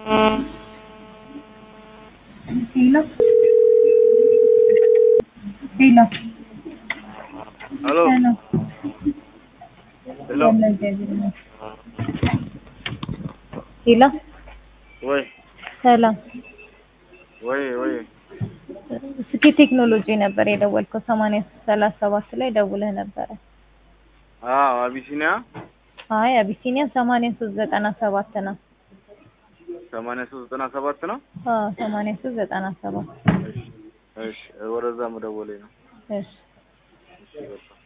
Hello. Hello. Hello. Hello. Hello. Hello. ወይ ወይ ስኪ ቴክኖሎጂ ነበር የደወልከው 8337 ላይ ደውለህ ነበር። አቢሲኒያ አይ አቢሲኒያ 8397 ነው። 8397 ነው። 8397 እሺ ወደዛ መደወሌ ነው። እሺ እሺ በቃ